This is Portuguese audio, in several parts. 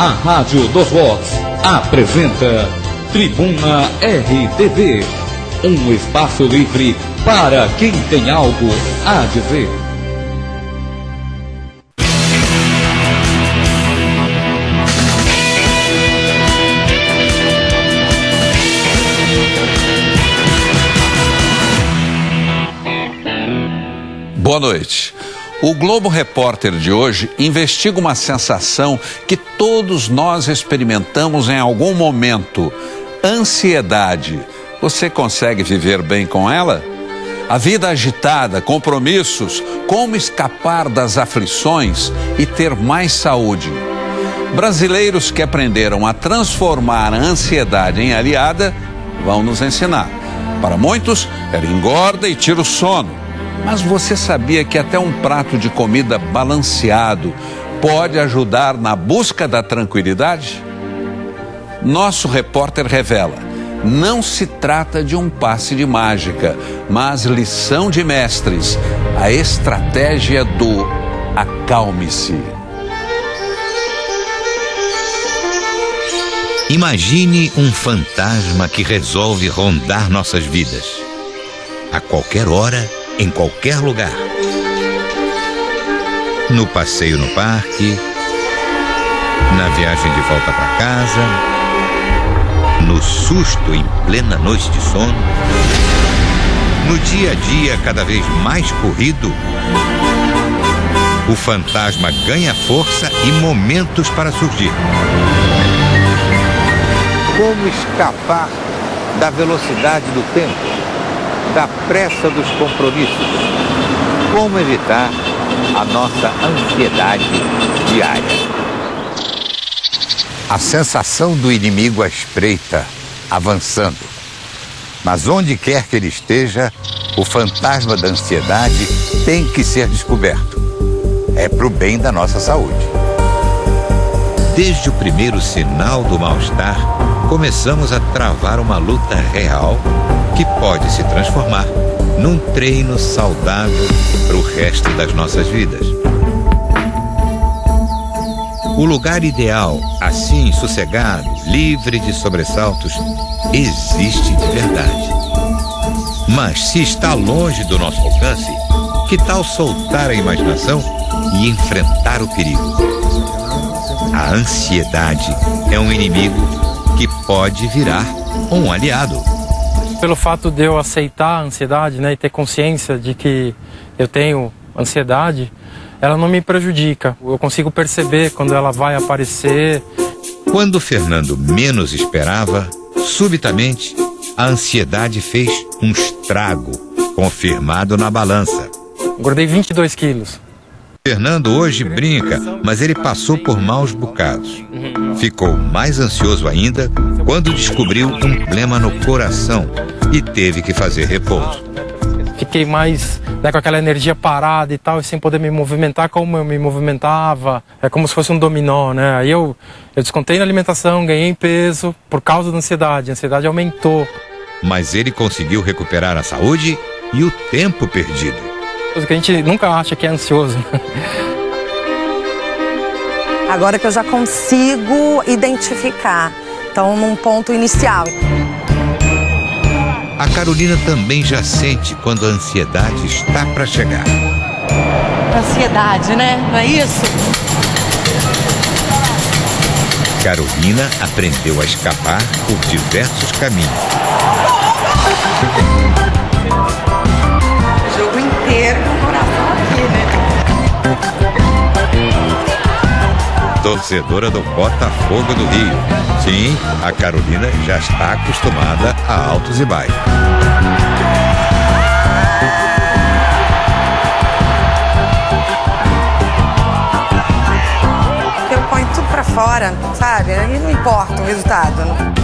A Rádio dos Vox apresenta Tribuna RTV, um espaço livre para quem tem algo a dizer. Boa noite. O Globo Repórter de hoje investiga uma sensação que todos nós experimentamos em algum momento: ansiedade. Você consegue viver bem com ela? A vida agitada, compromissos, como escapar das aflições e ter mais saúde? Brasileiros que aprenderam a transformar a ansiedade em aliada vão nos ensinar. Para muitos, ela engorda e tira o sono. Mas você sabia que até um prato de comida balanceado pode ajudar na busca da tranquilidade? Nosso repórter revela: não se trata de um passe de mágica, mas lição de mestres, a estratégia do acalme-se. Imagine um fantasma que resolve rondar nossas vidas. A qualquer hora, em qualquer lugar. No passeio no parque, na viagem de volta para casa, no susto em plena noite de sono, no dia a dia cada vez mais corrido, o fantasma ganha força e momentos para surgir. Como escapar da velocidade do tempo, da pressa dos compromissos? Como evitar a nossa ansiedade diária? A sensação do inimigo à espreita, avançando. Mas onde quer que ele esteja, o fantasma da ansiedade tem que ser descoberto. É pro bem da nossa saúde. Desde o primeiro sinal do mal-estar, começamos a travar uma luta real que pode se transformar num treino saudável para o resto das nossas vidas. O lugar ideal, assim sossegado, livre de sobressaltos, existe de verdade. Mas se está longe do nosso alcance, que tal soltar a imaginação e enfrentar o perigo? A ansiedade é um inimigo que pode virar um aliado. Pelo fato de eu aceitar a ansiedade, né, e ter consciência de que eu tenho ansiedade, ela não me prejudica. Eu consigo perceber quando ela vai aparecer. Quando Fernando menos esperava, subitamente, a ansiedade fez um estrago, confirmado na balança. Engordei 22 quilos. Fernando hoje brinca, mas ele passou por maus bocados. Ficou mais ansioso ainda quando descobriu um problema no coração e teve que fazer repouso. Fiquei mais, né, com aquela energia parada e tal, e sem poder me movimentar como eu me movimentava. É como se fosse um dominó, né? Aí eu descontei na alimentação, ganhei peso por causa da ansiedade. A ansiedade aumentou. Mas ele conseguiu recuperar a saúde e o tempo perdido. Coisa que a gente nunca acha que é ansioso. Agora que eu já consigo identificar, então num ponto inicial. A Carolina também já sente quando a ansiedade está para chegar. Ansiedade, né? Não é isso? Carolina aprendeu a escapar por diversos caminhos. O jogo inteiro com o coração aqui, né? Torcedora do Botafogo do Rio. Sim, a Carolina já está acostumada a altos e baixos. Eu ponho tudo pra fora, sabe? Aí não importa o resultado.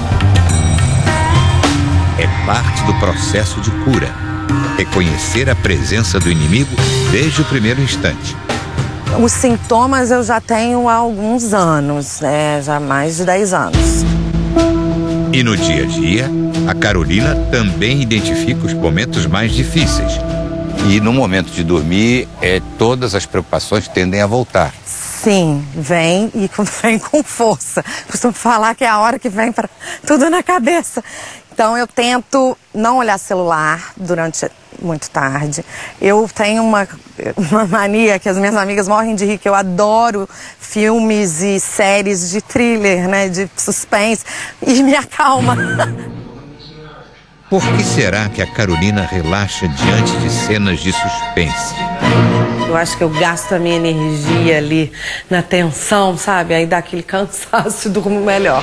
É parte do processo de cura. Reconhecer a presença do inimigo desde o primeiro instante. Os sintomas eu já tenho há alguns anos, né? Já há mais de 10 anos. E no dia a dia, a Carolina também identifica os momentos mais difíceis. E no momento de dormir, todas as preocupações tendem a voltar. Sim, vem e vem com força. Costumo falar que é a hora que vem para tudo na cabeça. Então eu tento não olhar celular durante muito tarde. Eu tenho uma mania que as minhas amigas morrem de rir, que eu adoro filmes e séries de thriller, né, de suspense, e me acalma. Por que será que a Carolina relaxa diante de cenas de suspense? Eu acho que eu gasto a minha energia ali na tensão, sabe? Aí dá aquele cansaço e durmo melhor.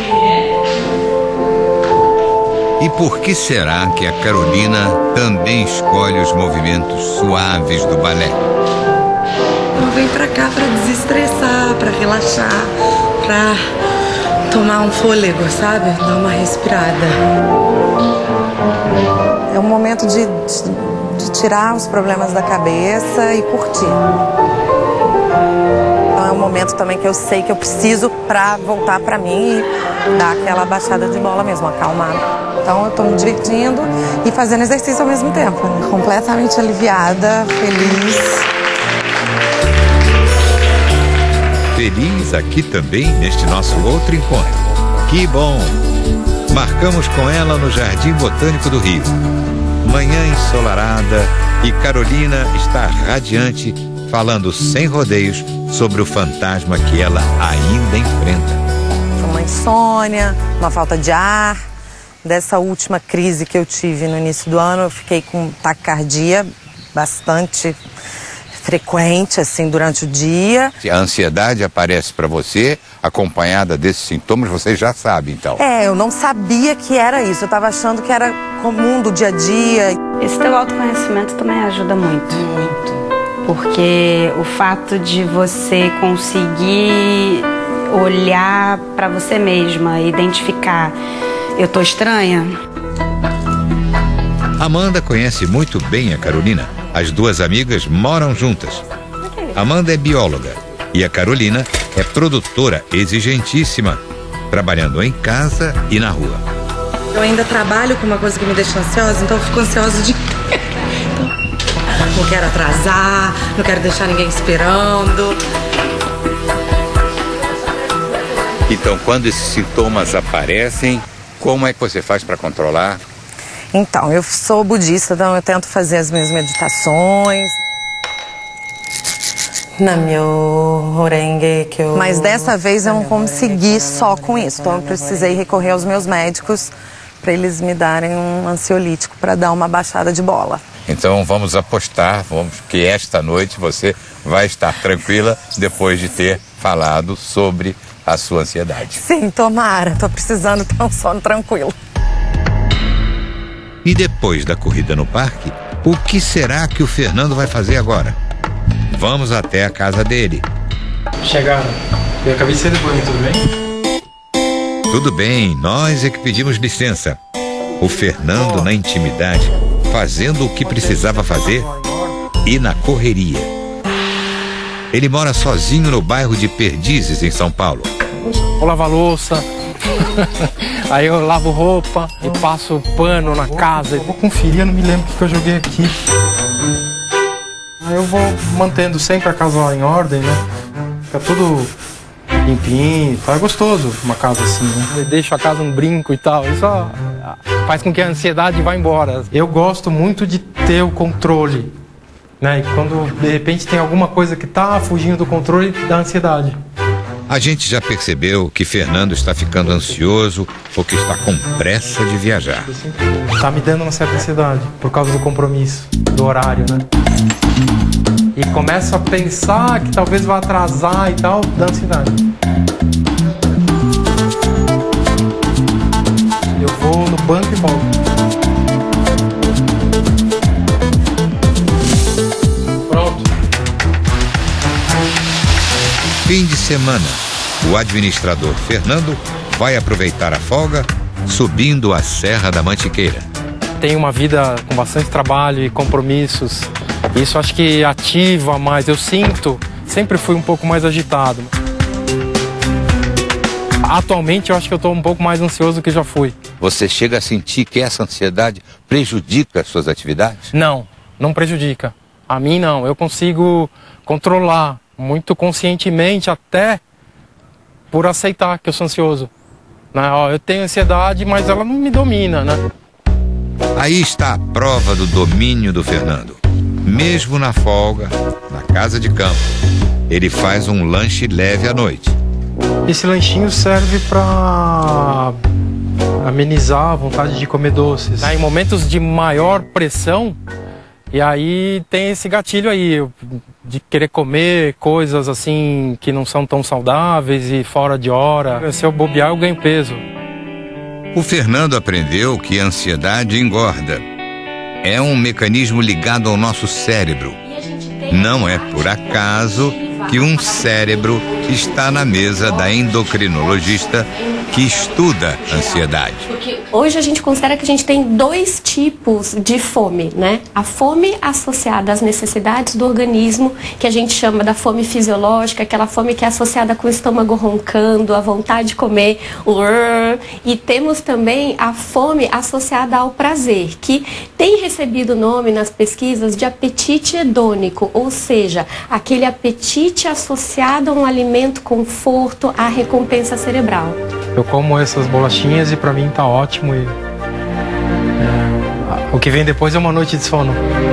E por que será que a Carolina também escolhe os movimentos suaves do balé? Eu venho pra cá pra desestressar, pra relaxar, pra tomar um fôlego, sabe? Dar uma respirada. É um momento de tirar os problemas da cabeça e curtir. Então é um momento também que eu sei que eu preciso pra voltar pra mim e dar aquela baixada de bola mesmo, acalmar. Então eu tô me divertindo e fazendo exercício ao mesmo tempo. Completamente aliviada, feliz. Feliz aqui também neste nosso outro encontro. Que bom! Marcamos com ela no Jardim Botânico do Rio. Manhã ensolarada e Carolina está radiante, falando sem rodeios sobre o fantasma que ela ainda enfrenta. Uma insônia, uma falta de ar. Dessa última crise que eu tive no início do ano, eu fiquei com taquicardia bastante frequente, assim, durante o dia. Se a ansiedade aparece para você, acompanhada desses sintomas, você já sabe, então. Eu não sabia que era isso. Eu estava achando que era comum do dia a dia. Esse teu autoconhecimento também ajuda muito. Muito. Porque o fato de você conseguir olhar para você mesma, identificar, eu tô estranha. Amanda conhece muito bem a Carolina. As duas amigas moram juntas. Amanda é bióloga e a Carolina é produtora exigentíssima, trabalhando em casa e na rua. Eu ainda trabalho com uma coisa que me deixa ansiosa, então eu fico ansiosa de... Não quero atrasar, não quero deixar ninguém esperando. Então, quando esses sintomas aparecem, como é que você faz para controlar? Então, eu sou budista, então eu tento fazer as minhas meditações. Mas dessa vez eu não consegui só com isso, então eu precisei recorrer aos meus médicos para eles me darem um ansiolítico para dar uma baixada de bola. Então vamos apostar, que esta noite você vai estar tranquila depois de ter falado sobre a sua ansiedade. Sim, tomara, tô precisando ter um sono tranquilo. E depois da corrida no parque, o que será que o Fernando vai fazer agora? Vamos até a casa dele. Chegaram. Eu acabei de sair do banho, tudo bem? Tudo bem, nós é que pedimos licença. O Fernando na intimidade, fazendo o que precisava fazer e na correria. Ele mora sozinho no bairro de Perdizes, em São Paulo. Vou lavar louça. Aí eu lavo roupa e passo pano na casa. Eu vou conferir, eu não me lembro o que eu joguei aqui. Aí eu vou mantendo sempre a casa em ordem, né? Fica tudo limpinho, tá? É gostoso uma casa assim, né? Eu deixo a casa um brinco e tal, isso faz com que a ansiedade vá embora. Eu gosto muito de ter o controle, né? E quando de repente tem alguma coisa que tá fugindo do controle, dá ansiedade. A gente já percebeu que Fernando está ficando ansioso porque está com pressa de viajar. Tá me dando uma certa ansiedade por causa do compromisso, do horário, né? E começo a pensar que talvez vá atrasar e tal, dá ansiedade. Eu vou no banco e volto. Pronto. Fim de semana, o administrador Fernando vai aproveitar a folga subindo a Serra da Mantiqueira. Tenho uma vida com bastante trabalho e compromissos. Isso acho que ativa mais. Eu sinto, sempre fui um pouco mais agitado. Atualmente eu acho que eu estou um pouco mais ansioso do que já fui. Você chega a sentir que essa ansiedade prejudica as suas atividades? Não, não prejudica. A mim não, eu consigo controlar muito conscientemente, até por aceitar que eu sou ansioso. Né? Ó, eu tenho ansiedade, mas ela não me domina, né? Aí está a prova do domínio do Fernando. Mesmo na folga, na casa de campo, ele faz um lanche leve à noite. Esse lanchinho serve para amenizar a vontade de comer doces. Em momentos de maior pressão, e aí tem esse gatilho aí, de querer comer coisas assim que não são tão saudáveis e fora de hora. Se eu bobear, eu ganho peso. O Fernando aprendeu que a ansiedade engorda. É um mecanismo ligado ao nosso cérebro. Não é por acaso que um cérebro está na mesa da endocrinologista que estuda ansiedade. Porque hoje a gente considera que a gente tem 2 tipos de fome, né? A fome associada às necessidades do organismo, que a gente chama da fome fisiológica, aquela fome que é associada com o estômago roncando, a vontade de comer, e temos também a fome associada ao prazer, que tem recebido o nome nas pesquisas de apetite hedônico, ou seja, aquele apetite associado a um alimento conforto, à recompensa cerebral. Eu como essas bolachinhas e pra mim tá ótimo. O que vem depois é uma noite de sono.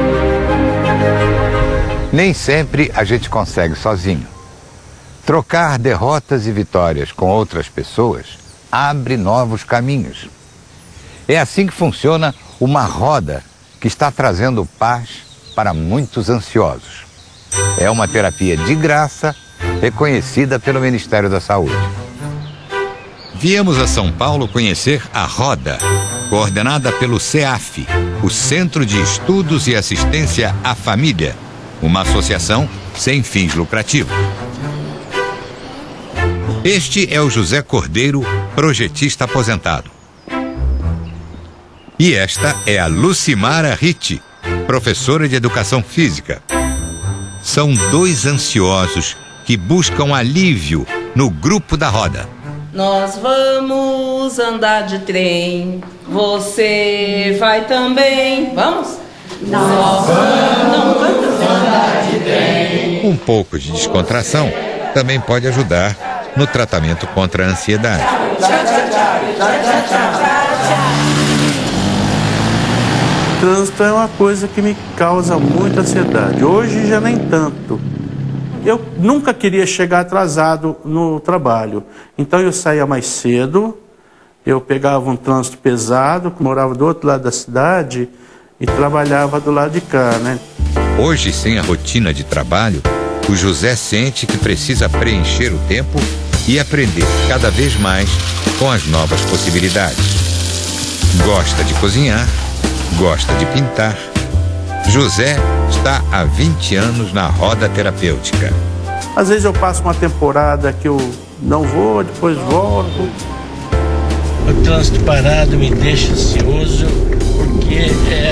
Nem sempre a gente consegue sozinho. Trocar derrotas e vitórias com outras pessoas abre novos caminhos. É assim que funciona uma roda que está trazendo paz para muitos ansiosos. É uma terapia de graça reconhecida pelo Ministério da Saúde. Viemos a São Paulo conhecer a Roda, coordenada pelo CEAF, o Centro de Estudos e Assistência à Família, uma associação sem fins lucrativos. Este é o José Cordeiro, projetista aposentado. E esta é a Lucimara Ritti, professora de Educação Física. São 2 ansiosos que buscam alívio no grupo da Roda. Nós vamos andar de trem, você vai também, vamos? Nós vamos andar de trem. Um pouco de descontração também pode ajudar no tratamento contra a ansiedade. O trânsito é uma coisa que me causa muita ansiedade. Hoje já nem tanto. Eu nunca queria chegar atrasado no trabalho. Então eu saía mais cedo, eu pegava um trânsito pesado, que morava do outro lado da cidade, e trabalhava do lado de cá, né? Hoje, sem a rotina de trabalho, o José sente que precisa preencher o tempo e aprender cada vez mais com as novas possibilidades. Gosta de cozinhar, gosta de pintar. José está há 20 anos na roda terapêutica. Às vezes eu passo uma temporada que eu não vou, depois volto. O trânsito parado me deixa ansioso porque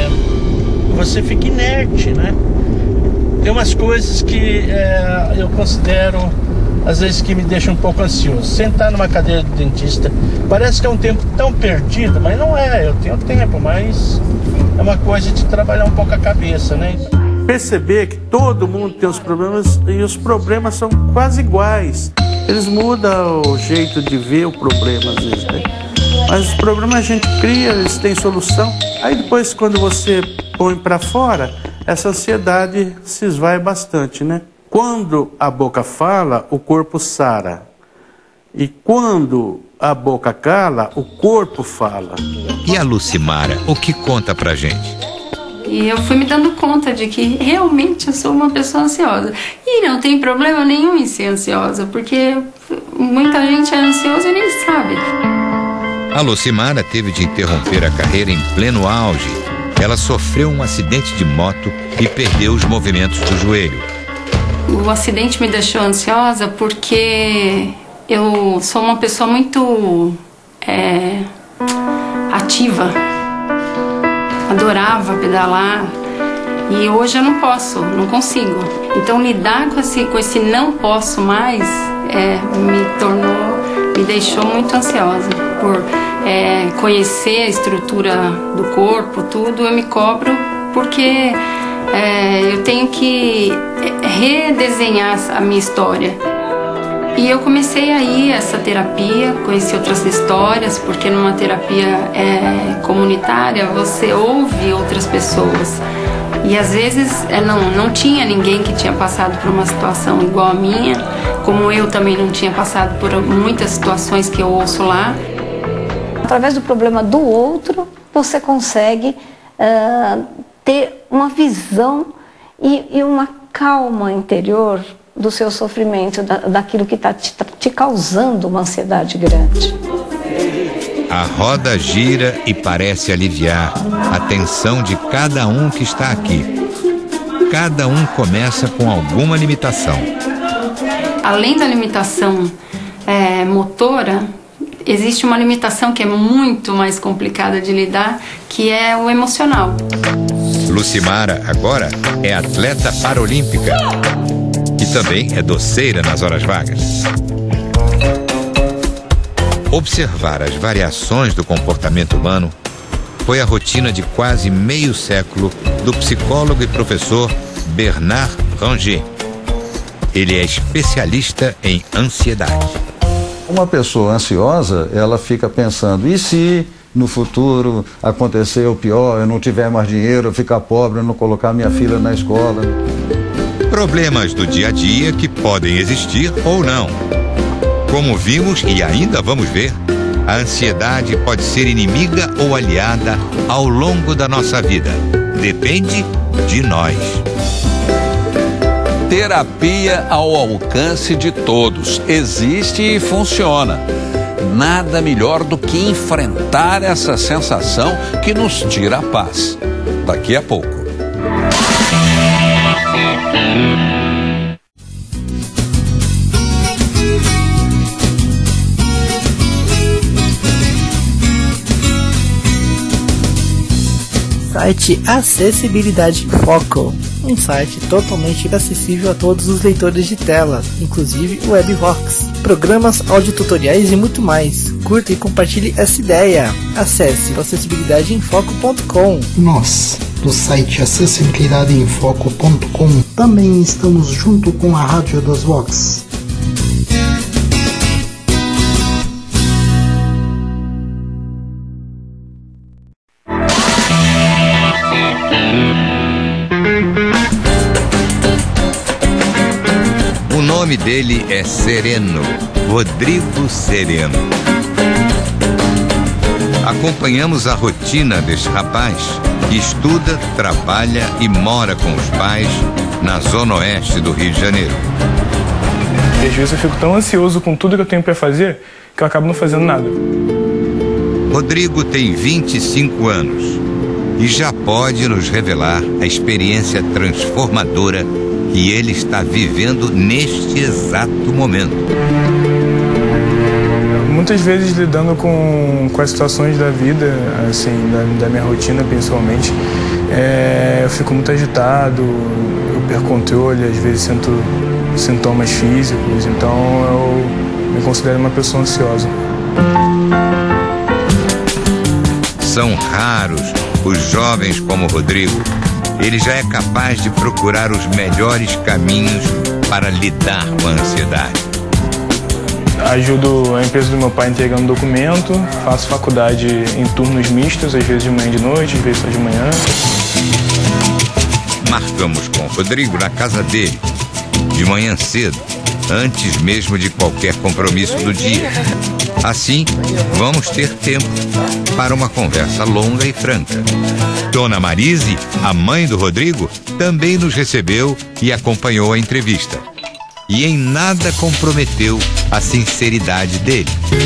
você fica inerte, né? Tem umas coisas que eu considero, às vezes, que me deixam um pouco ansioso. Sentar numa cadeira de dentista, parece que é um tempo tão perdido, mas não é, eu tenho tempo, mas é uma coisa de trabalhar um pouco a cabeça, né? Perceber que todo mundo tem os problemas e os problemas são quase iguais. Eles mudam o jeito de ver o problema, às vezes, né? Mas os problemas a gente cria, eles têm solução. Aí depois, quando você põe para fora, essa ansiedade se esvai bastante, né? Quando a boca fala, o corpo sara. E quando a boca cala, o corpo fala. E a Lucimara, o que conta pra gente? E eu fui me dando conta de que realmente eu sou uma pessoa ansiosa. E não tem problema nenhum em ser ansiosa, porque muita gente é ansiosa e nem sabe. A Lucimara teve de interromper a carreira em pleno auge. Ela sofreu um acidente de moto e perdeu os movimentos do joelho. O acidente me deixou ansiosa porque eu sou uma pessoa muito ativa. Adorava pedalar e hoje eu não consigo. Então lidar com esse não posso mais me deixou muito ansiosa. Por conhecer a estrutura do corpo, tudo, eu me cobro porque eu tenho que redesenhar a minha história. E eu comecei a ir a essa terapia, conheci outras histórias, porque numa terapia comunitária você ouve outras pessoas. E às vezes não tinha ninguém que tinha passado por uma situação igual a minha, como eu também não tinha passado por muitas situações que eu ouço lá. Através do problema do outro, você consegue ter uma visão e uma calma interior do seu sofrimento, daquilo que está te causando uma ansiedade grande. A roda gira e parece aliviar a tensão de cada um que está aqui. Cada um começa com alguma limitação. Além da limitação motora, existe uma limitação que é muito mais complicada de lidar, que é o emocional. Lucimara agora é atleta paralímpica e também é doceira nas horas vagas. Observar as variações do comportamento humano foi a rotina de quase meio século do psicólogo e professor Bernard Ranger. Ele é especialista em ansiedade. Uma pessoa ansiosa, ela fica pensando, e se no futuro acontecer o pior, eu não tiver mais dinheiro, eu ficar pobre, eu não colocar minha filha na escola? Problemas do dia a dia que podem existir ou não. Como vimos e ainda vamos ver, a ansiedade pode ser inimiga ou aliada ao longo da nossa vida. Depende de nós. Terapia ao alcance de todos. Existe e funciona. Nada melhor do que enfrentar essa sensação que nos tira a paz. Daqui a pouco. Site Acessibilidade Foco, um site totalmente acessível a todos os leitores de tela, inclusive o WebVox, programas, audiotutoriais e muito mais. Curta e compartilhe essa ideia. Acesse acessibilidadeenfoco.com. Nós, do site acessibilidadeenfoco.com, também estamos junto com a Rádio dos Vox. O nome dele é Sereno, Rodrigo Sereno. Acompanhamos a rotina deste rapaz que estuda, trabalha e mora com os pais na zona oeste do Rio de Janeiro. E às vezes eu fico tão ansioso com tudo que eu tenho para fazer que eu acabo não fazendo nada. Rodrigo tem 25 anos e já pode nos revelar a experiência transformadora que ele está vivendo neste exato momento. Muitas vezes lidando com as situações da vida, assim, da minha rotina principalmente, eu fico muito agitado, eu perco o controle, às vezes sinto sintomas físicos, então eu me considero uma pessoa ansiosa. São raros os jovens como Rodrigo. Ele já é capaz de procurar os melhores caminhos para lidar com a ansiedade. Ajudo a empresa do meu pai entregando documento, faço faculdade em turnos mistos, às vezes de manhã e de noite, às vezes só de manhã. Marcamos com o Rodrigo na casa dele, de manhã cedo, antes mesmo de qualquer compromisso do dia. Assim, vamos ter tempo para uma conversa longa e franca. Dona Marise, a mãe do Rodrigo, também nos recebeu e acompanhou a entrevista. E em nada comprometeu a sinceridade dele.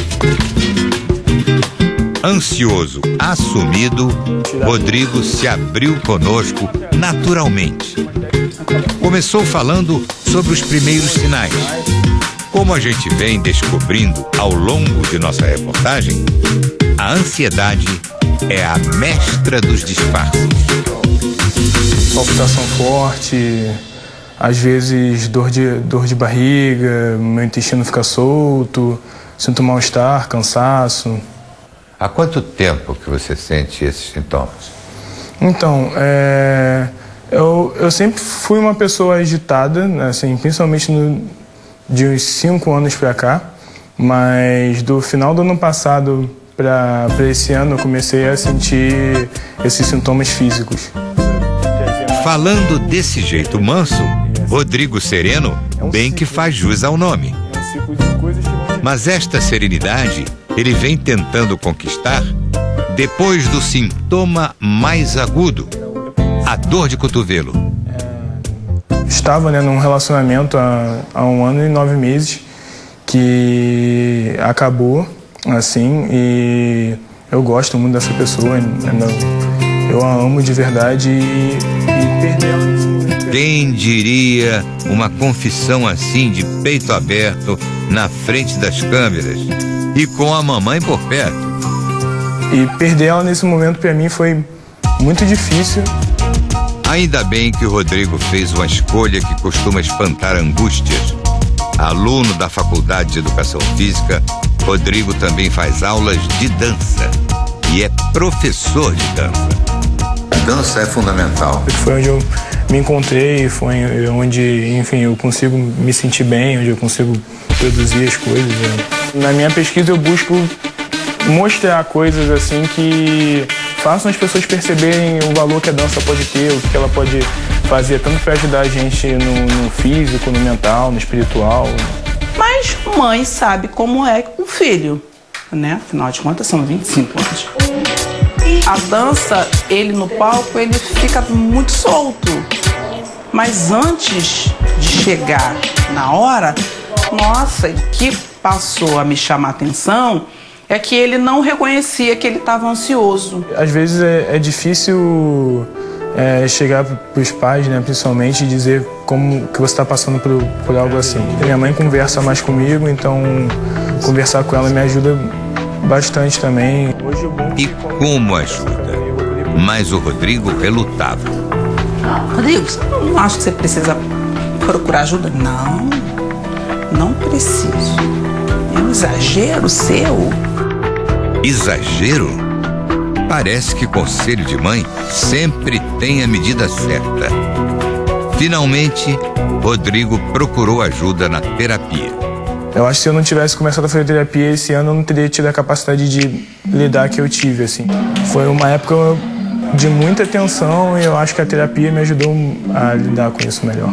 Ansioso, assumido, Rodrigo se abriu conosco naturalmente. Começou falando sobre os primeiros sinais. Como a gente vem descobrindo ao longo de nossa reportagem, a ansiedade é a mestra dos disfarces. Palpitação forte, às vezes dor de barriga, meu intestino fica solto, sinto mal-estar, cansaço. Há quanto tempo que você sente esses sintomas? Então, Eu sempre fui uma pessoa agitada, assim, principalmente de uns 5 anos para cá, mas do final do ano passado para esse ano eu comecei a sentir esses sintomas físicos. Falando desse jeito manso, Rodrigo Sereno bem que faz jus ao nome. Mas esta serenidade ele vem tentando conquistar depois do sintoma mais agudo, a dor de cotovelo. Estava, né, num relacionamento há 1 ano e 9 meses que acabou, assim, e eu gosto muito dessa pessoa, eu a amo de verdade e perder ela. Quem diria uma confissão assim de peito aberto na frente das câmeras e com a mamãe por perto? E perder ela nesse momento para mim foi muito difícil. Ainda bem que o Rodrigo fez uma escolha que costuma espantar angústias. Aluno da Faculdade de Educação Física, Rodrigo também faz aulas de dança e é professor de dança. Dança é fundamental. Foi onde eu me encontrei, foi onde, enfim, eu consigo me sentir bem, onde eu consigo produzir as coisas. Na minha pesquisa eu busco mostrar coisas assim que façam as pessoas perceberem o valor que a dança pode ter, o que ela pode fazer, tanto para ajudar a gente no físico, no mental, no espiritual. Mas mãe sabe como é um filho, né? Afinal de contas, são 25 anos. A dança, ele no palco, ele fica muito solto. Mas antes de chegar na hora, nossa, o que passou a me chamar a atenção é que ele não reconhecia que ele estava ansioso. Às vezes é difícil chegar para os pais, né, principalmente, e dizer como que você está passando por algo assim. Minha mãe conversa mais comigo, então conversar com ela me ajuda bastante também. E como ajuda? Mas o Rodrigo relutava. Rodrigo, você não acha que você precisa procurar ajuda? Não, não preciso. É um exagero seu. Exagero? Parece que conselho de mãe sempre tem a medida certa. Finalmente, Rodrigo procurou ajuda na terapia. Eu acho que se eu não tivesse começado a fazer terapia esse ano, eu não teria tido a capacidade de lidar que eu tive, assim. Foi uma época de muita tensão e eu acho que a terapia me ajudou a lidar com isso melhor.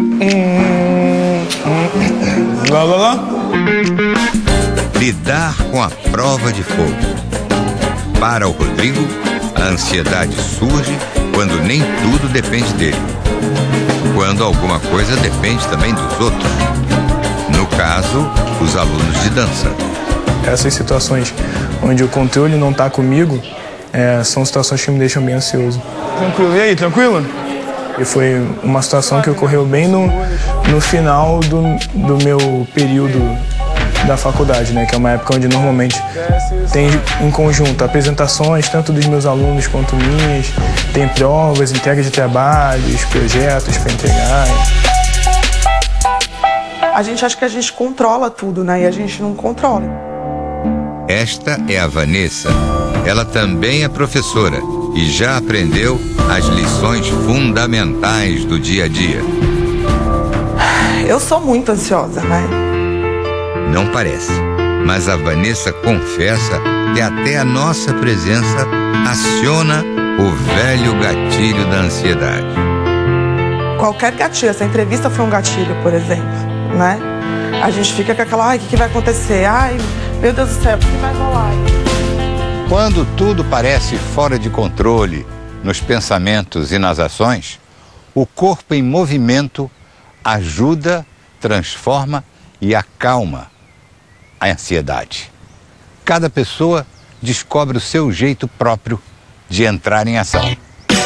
Lidar com a prova de fogo. Para o Rodrigo, a ansiedade surge quando nem tudo depende dele. Quando alguma coisa depende também dos outros. No caso, os alunos de dança. Essas situações onde o controle não está comigo, são situações que me deixam bem ansioso. Tranquilo, e aí, tranquilo? E foi uma situação que ocorreu bem no final do meu período da faculdade, né? Que é uma época onde normalmente tem em conjunto apresentações, tanto dos meus alunos quanto minhas, tem provas, entrega de trabalhos, projetos para entregar. A gente acha que a gente controla tudo, né? E a gente não controla. Esta é a Vanessa. Ela também é professora e já aprendeu as lições fundamentais do dia a dia. Eu sou muito ansiosa, né? Não parece, mas a Vanessa confessa que até a nossa presença aciona o velho gatilho da ansiedade. Qualquer gatilho, essa entrevista foi um gatilho, por exemplo, né? A gente fica com aquela, ai, o que vai acontecer? Ai, meu Deus do céu, o que vai rolar? Quando tudo parece fora de controle nos pensamentos e nas ações, o corpo em movimento ajuda, transforma e acalma a ansiedade. Cada pessoa descobre o seu jeito próprio de entrar em ação.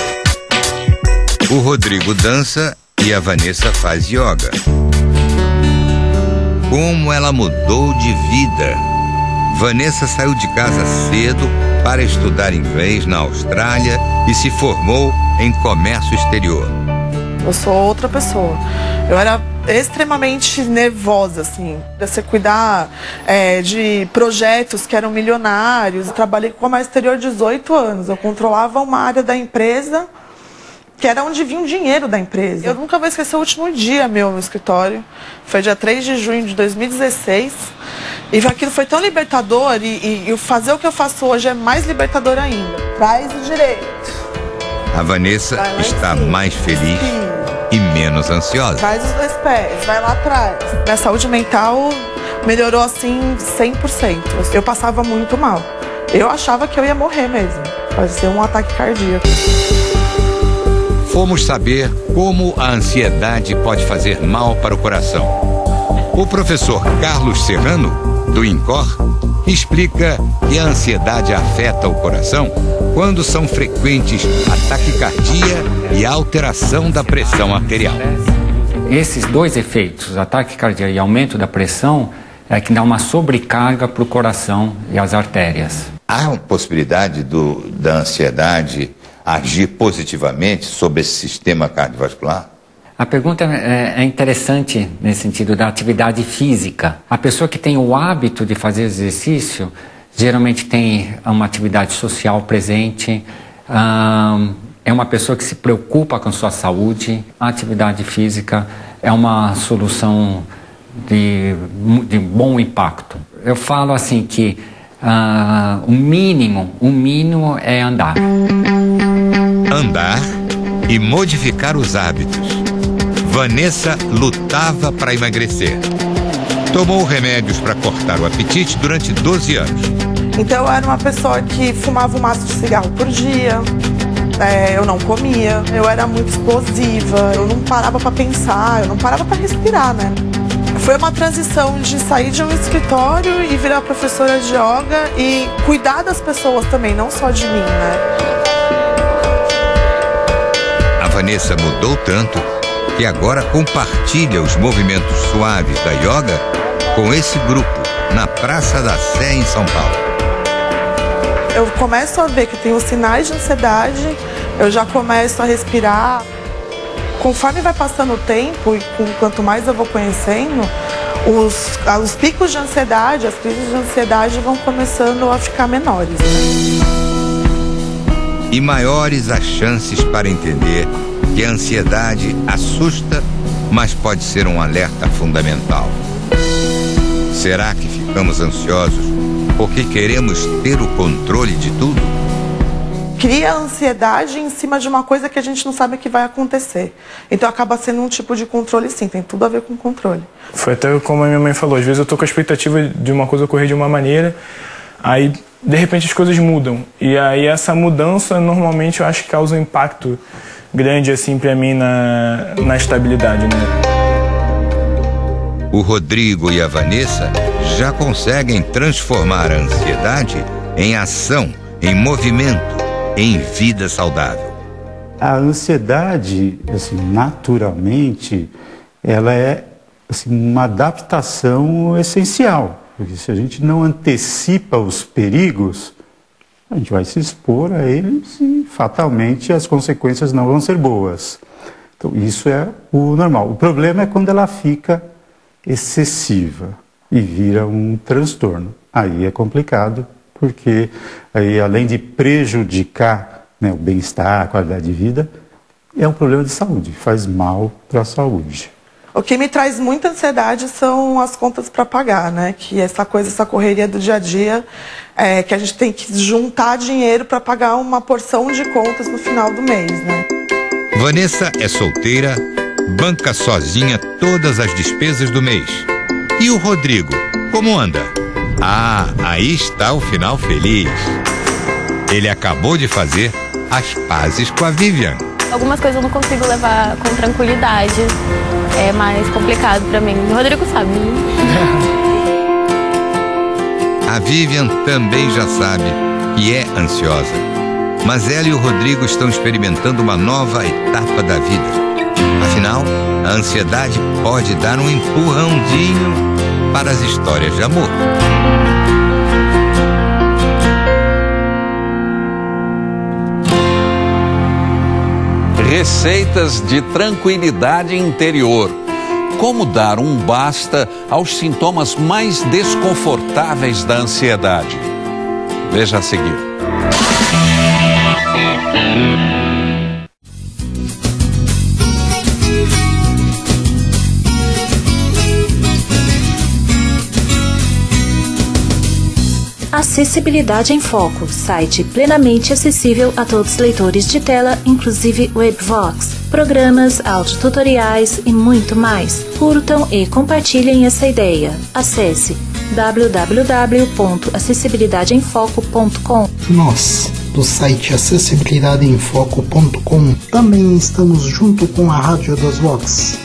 O Rodrigo dança e a Vanessa faz yoga. Como ela mudou de vida! Vanessa saiu de casa cedo para estudar inglês na Austrália e se formou em comércio exterior. Eu sou outra pessoa. Eu era extremamente nervosa, assim. Você cuidar de projetos que eram milionários. Eu trabalhei com comércio exterior 18 anos. Eu controlava uma área da empresa que era onde vinha o dinheiro da empresa. Eu nunca vou esquecer o último dia meu no escritório. Foi dia 3 de junho de 2016. E aquilo foi tão libertador e fazer o que eu faço hoje é mais libertador ainda. Traz o direito. A Vanessa está mais feliz e menos ansiosa. Traz os 2 pés, vai lá atrás. Minha saúde mental melhorou assim 100%. Eu passava muito mal. Eu achava que eu ia morrer mesmo. Pode ser um ataque cardíaco. Fomos saber como a ansiedade pode fazer mal para o coração. O professor Carlos Serrano, do INCOR, explica que a ansiedade afeta o coração quando são frequentes a taquicardia e a alteração da pressão arterial. Esses 2 efeitos, a taquicardia e aumento da pressão, é que dá uma sobrecarga para o coração e as artérias. Há uma possibilidade da ansiedade agir positivamente sobre esse sistema cardiovascular? A pergunta é interessante nesse sentido da atividade física. A pessoa que tem o hábito de fazer exercício, geralmente tem uma atividade social presente, é uma pessoa que se preocupa com sua saúde. A atividade física é uma solução de bom impacto. Eu falo assim que o mínimo é andar. Andar e modificar os hábitos. Vanessa lutava para emagrecer. Tomou remédios para cortar o apetite durante 12 anos. Então eu era uma pessoa que fumava um maço de cigarro por dia. Eu não comia, eu era muito explosiva, eu não parava para pensar, eu não parava para respirar, né? Foi uma transição de sair de um escritório e virar professora de yoga e cuidar das pessoas também, não só de mim, né? A Vanessa mudou tanto que agora compartilha os movimentos suaves da yoga com esse grupo na Praça da Sé, em São Paulo. Eu começo a ver que eu tenho sinais de ansiedade, eu já começo a respirar. Conforme vai passando o tempo e quanto mais eu vou conhecendo, os picos de ansiedade, as crises de ansiedade vão começando a ficar menores. E maiores as chances para entender que a ansiedade assusta, mas pode ser um alerta fundamental. Será que ficamos ansiosos porque queremos ter o controle de tudo? Cria ansiedade em cima de uma coisa que a gente não sabe que vai acontecer. Então acaba sendo um tipo de controle, sim, tem tudo a ver com controle. Foi até como a minha mãe falou, às vezes eu tô com a expectativa de uma coisa ocorrer de uma maneira, aí de repente as coisas mudam. E aí essa mudança normalmente eu acho que causa um impacto grande assim para mim na estabilidade, né? O Rodrigo e a Vanessa já conseguem transformar a ansiedade em ação, em movimento, em vida saudável. A ansiedade, assim, naturalmente, ela é assim, uma adaptação essencial. Porque se a gente não antecipa os perigos, a gente vai se expor a eles e fatalmente as consequências não vão ser boas. Então isso é o normal. O problema é quando ela fica excessiva e vira um transtorno. Aí é complicado, porque aí, além de prejudicar, né, o bem-estar, a qualidade de vida, é um problema de saúde, faz mal para a saúde. O que me traz muita ansiedade são as contas para pagar, né? Que essa correria do dia a dia, que a gente tem que juntar dinheiro para pagar uma porção de contas no final do mês, né? Vanessa é solteira, banca sozinha todas as despesas do mês. E o Rodrigo, como anda? Ah, aí está o final feliz. Ele acabou de fazer as pazes com a Vivian. Algumas coisas eu não consigo levar com tranquilidade. É mais complicado pra mim. O Rodrigo sabe. A Vivian também já sabe que é ansiosa. Mas ela e o Rodrigo estão experimentando uma nova etapa da vida. Afinal, a ansiedade pode dar um empurrãozinho para as histórias de amor. Receitas de tranquilidade interior. Como dar um basta aos sintomas mais desconfortáveis da ansiedade. Veja a seguir. Acessibilidade em Foco, site plenamente acessível a todos os leitores de tela, inclusive Webvox, programas, audiotutoriais e muito mais. Curtam e compartilhem essa ideia. Acesse www.acessibilidadeemfoco.com. Nós, do site acessibilidadeemfoco.com, também estamos junto com a Rádio das Vox.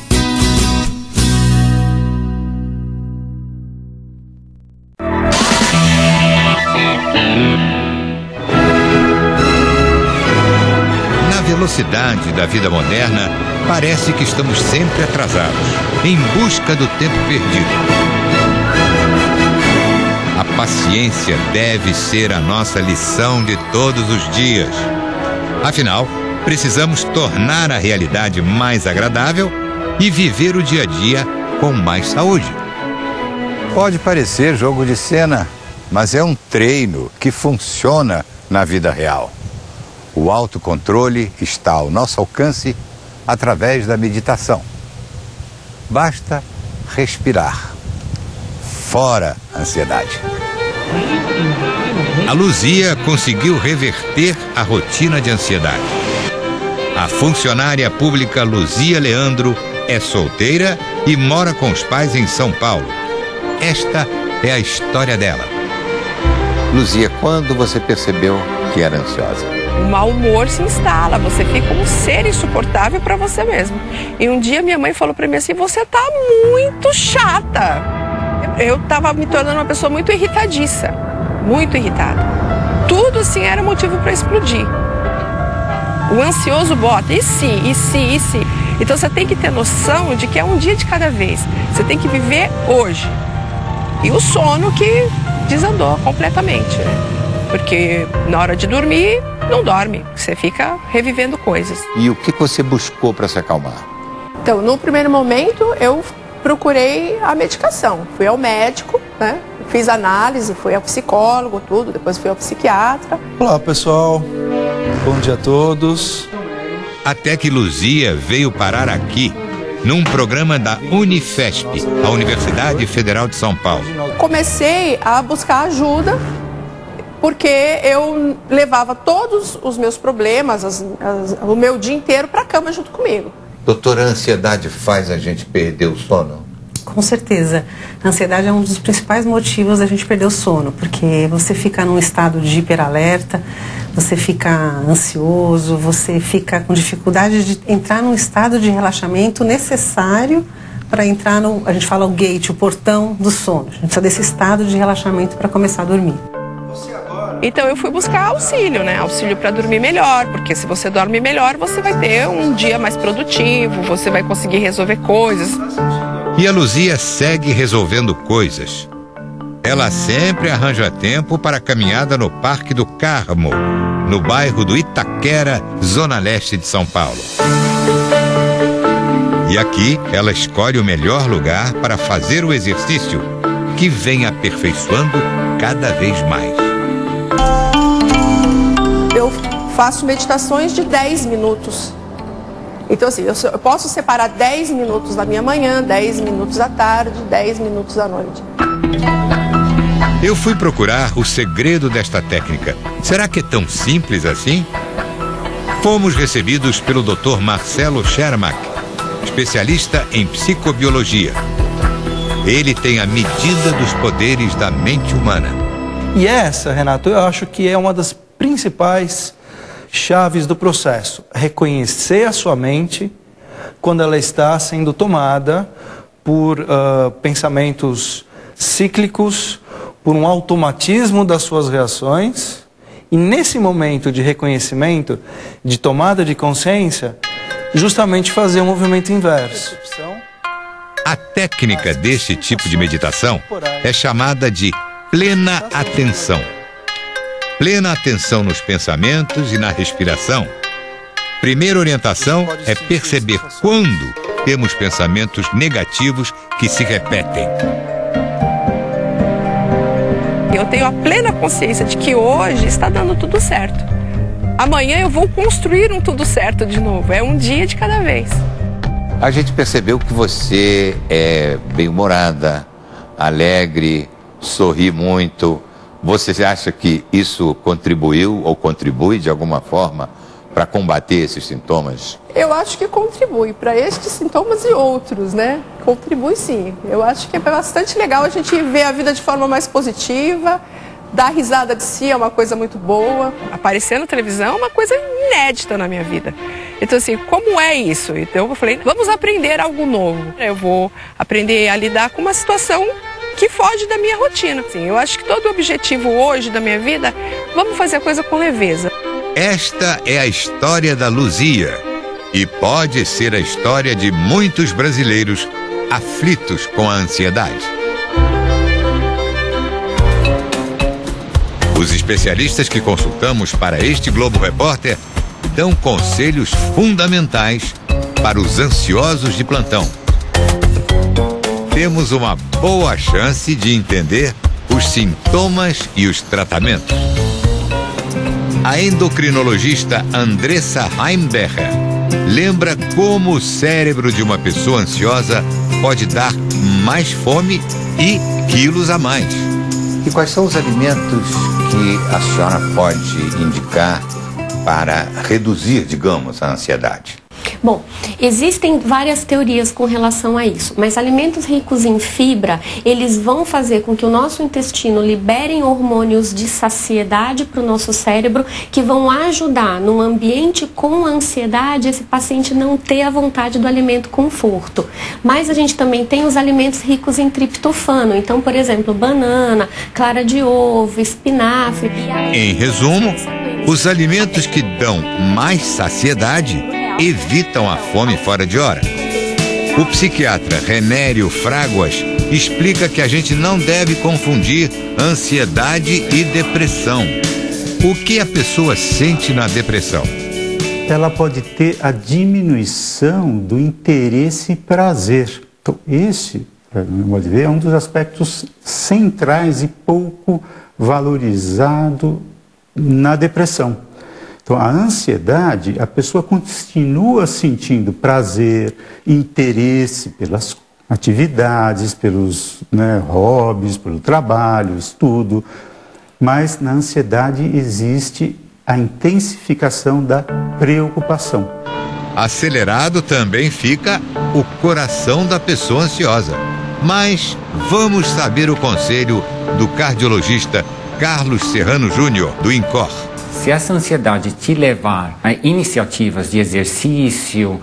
Na velocidade da vida moderna, parece que estamos sempre atrasados, em busca do tempo perdido. A paciência deve ser a nossa lição de todos os dias. Afinal, precisamos tornar a realidade mais agradável e viver o dia a dia com mais saúde. Pode parecer jogo de cena, mas é um treino que funciona na vida real. O autocontrole está ao nosso alcance através da meditação. Basta respirar. Fora a ansiedade. A Luzia conseguiu reverter a rotina de ansiedade. A funcionária pública Luzia Leandro é solteira e mora com os pais em São Paulo. Esta é a história dela. Luzia, quando você percebeu que era ansiosa? O mau humor se instala, você fica um ser insuportável para você mesmo. E um dia minha mãe falou para mim assim: você tá muito chata. Eu estava me tornando uma pessoa muito irritadiça, muito irritada. Tudo assim era motivo para explodir. O ansioso bota, e se? Então você tem que ter noção de que é um dia de cada vez. Você tem que viver hoje. E o sono que desandou completamente, né? Porque na hora de dormir, não dorme. Você fica revivendo coisas. E o que você buscou para se acalmar? Então, no primeiro momento, eu procurei a medicação. Fui ao médico, né? Fiz análise, fui ao psicólogo, tudo. Depois fui ao psiquiatra. Olá, pessoal. Bom dia a todos. Até que Luzia veio parar aqui, num programa da Unifesp, a Universidade Federal de São Paulo. Comecei a buscar ajuda, porque eu levava todos os meus problemas, o meu dia inteiro para a cama junto comigo. Doutora, a ansiedade faz a gente perder o sono? Com certeza. A ansiedade é um dos principais motivos da gente perder o sono, porque você fica num estado de hiperalerta, você fica ansioso, você fica com dificuldade de entrar num estado de relaxamento necessário para entrar no, a gente fala o gate, o portão do sono. A gente precisa desse estado de relaxamento para começar a dormir. Então eu fui buscar auxílio, né? Auxílio para dormir melhor, porque se você dorme melhor, você vai ter um dia mais produtivo, você vai conseguir resolver coisas. E a Luzia segue resolvendo coisas. Ela sempre arranja tempo para a caminhada no Parque do Carmo, no bairro do Itaquera, zona leste de São Paulo. E aqui ela escolhe o melhor lugar para fazer o exercício, que vem aperfeiçoando cada vez mais. Eu faço meditações de 10 minutos. Então assim, eu posso separar 10 minutos da minha manhã, 10 minutos à tarde, 10 minutos à noite. Eu fui procurar o segredo desta técnica. Será que é tão simples assim? Fomos recebidos pelo Dr. Marcelo Schermak, especialista em psicobiologia. Ele tem a medida dos poderes da mente humana. E essa, Renato, eu acho que é uma das principais chaves do processo. Reconhecer a sua mente quando ela está sendo tomada por pensamentos cíclicos, por um automatismo das suas reações. E nesse momento de reconhecimento, de tomada de consciência, justamente fazer o movimento inverso. A técnica deste tipo de meditação é chamada de plena atenção. Plena atenção nos pensamentos e na respiração. Primeira orientação é perceber quando temos pensamentos negativos que se repetem. Eu tenho a plena consciência de que hoje está dando tudo certo. Amanhã eu vou construir um tudo certo de novo. É um dia de cada vez. A gente percebeu que você é bem-humorada, alegre, sorri muito, Você acha que isso contribuiu ou contribui de alguma forma para combater esses sintomas? Eu acho que contribui para estes sintomas e outros, né? Contribui sim. Eu acho que é bastante legal a gente ver a vida de forma mais positiva, dar risada de si é uma coisa muito boa. Aparecer na televisão é uma coisa inédita na minha vida. Então assim, como é isso? Então eu falei, vamos aprender algo novo. Eu vou aprender a lidar com uma situação que foge da minha rotina. Assim, eu acho que todo o objetivo hoje da minha vida, vamos fazer a coisa com leveza. Esta é a história da Luzia e pode ser a história de muitos brasileiros aflitos com a ansiedade. Os especialistas que consultamos para este Globo Repórter dão conselhos fundamentais para os ansiosos de plantão. Temos uma boa chance de entender os sintomas e os tratamentos. A endocrinologista Andressa Heimberger lembra como o cérebro de uma pessoa ansiosa pode dar mais fome e quilos a mais. E quais são os alimentos que a senhora pode indicar para reduzir, digamos, a ansiedade? Bom, existem várias teorias com relação a isso, mas alimentos ricos em fibra, eles vão fazer com que o nosso intestino liberem hormônios de saciedade para o nosso cérebro, que vão ajudar num ambiente com ansiedade, esse paciente não ter a vontade do alimento conforto. Mas a gente também tem os alimentos ricos em triptofano, então, por exemplo, banana, clara de ovo, espinafre. Em resumo, os alimentos que dão mais saciedade evitam a fome fora de hora. O psiquiatra Renério Fraguas explica que a gente não deve confundir ansiedade e depressão. O que a pessoa sente na depressão? Ela pode ter a diminuição do interesse e prazer. Então, esse, no meu modo de ver, é um dos aspectos centrais e pouco valorizado na depressão. Então, a ansiedade, a pessoa continua sentindo prazer, interesse pelas atividades, pelos hobbies, pelo trabalho, estudo, mas na ansiedade existe a intensificação da preocupação. Acelerado também fica o coração da pessoa ansiosa. Mas vamos saber o conselho do cardiologista Carlos Serrano Júnior, do INCOR. Se essa ansiedade te levar a iniciativas de exercício,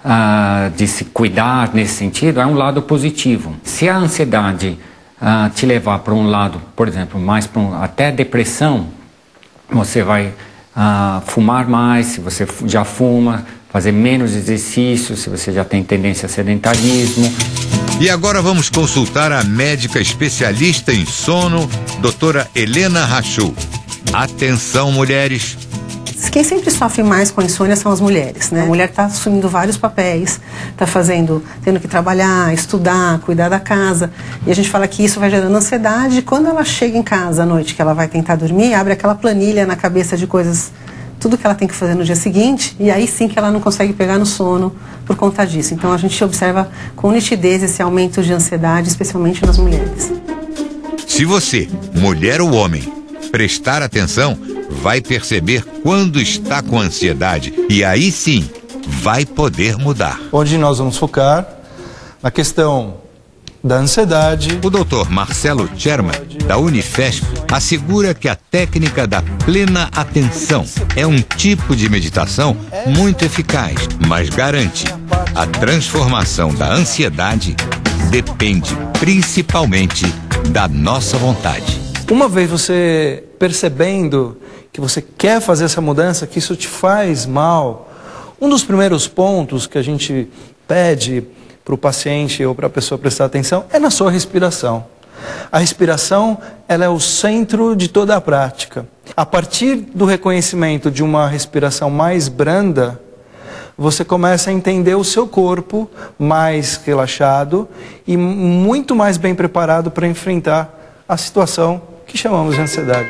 de se cuidar nesse sentido, é um lado positivo. Se a ansiedade te levar para um lado, por exemplo, mais para até depressão, você vai fumar mais, se você já fuma, fazer menos exercício, se você já tem tendência a sedentarismo. E agora vamos consultar a médica especialista em sono, doutora Helena Rachou. Atenção, mulheres. Quem sempre sofre mais com a insônia são as mulheres, né? A mulher está assumindo vários papéis, está tendo que trabalhar, estudar, cuidar da casa. E a gente fala que isso vai gerando ansiedade. Quando ela chega em casa à noite, que ela vai tentar dormir, abre aquela planilha na cabeça de coisas, tudo que ela tem que fazer no dia seguinte, e aí sim que ela não consegue pegar no sono por conta disso. Então a gente observa com nitidez esse aumento de ansiedade, especialmente nas mulheres. Se você, mulher ou homem, prestar atenção, vai perceber quando está com ansiedade e aí sim vai poder mudar. Onde nós vamos focar na questão da ansiedade. O Dr. Marcelo Sherman, da Unifesp, assegura que a técnica da plena atenção é um tipo de meditação muito eficaz, mas garante a transformação da ansiedade depende principalmente da nossa vontade. Uma vez você percebendo que você quer fazer essa mudança, que isso te faz mal, um dos primeiros pontos que a gente pede para o paciente ou para a pessoa prestar atenção é na sua respiração. A respiração, ela é o centro de toda a prática. A partir do reconhecimento de uma respiração mais branda, você começa a entender o seu corpo mais relaxado e muito mais bem preparado para enfrentar a situação que chamamos de ansiedade.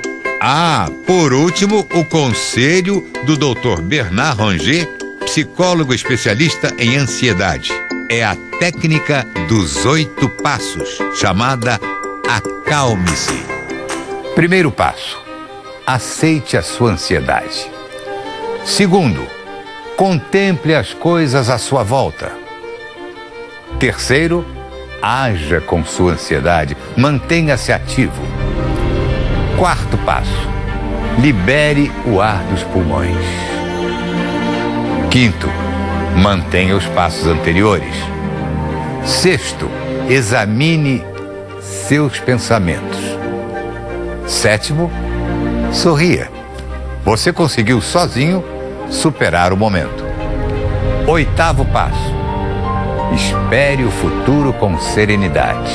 Por último, o conselho do Dr. Bernard Ranger, psicólogo especialista em ansiedade. É a técnica dos 8 passos, chamada Acalme-se. Primeiro passo: aceite a sua ansiedade. Segundo, contemple as coisas à sua volta. Terceiro, haja com sua ansiedade, mantenha-se ativo. Quarto passo: libere o ar dos pulmões. Quinto, mantenha os passos anteriores. Sexto, examine seus pensamentos. Sétimo, sorria. Você conseguiu sozinho superar o momento. Oitavo passo: espere o futuro com serenidade.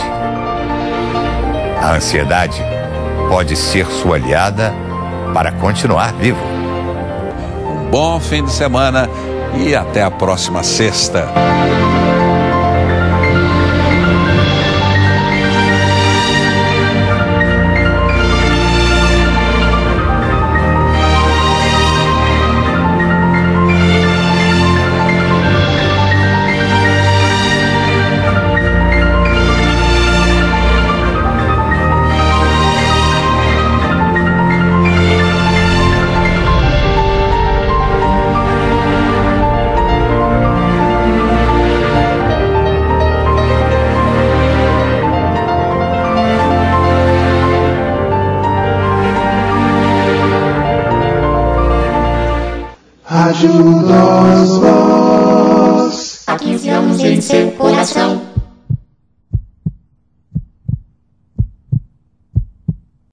A ansiedade pode ser sua aliada para continuar vivo. Bom fim de semana e até a próxima sexta. Rádio das Vozes. Há 15 anos em seu coração.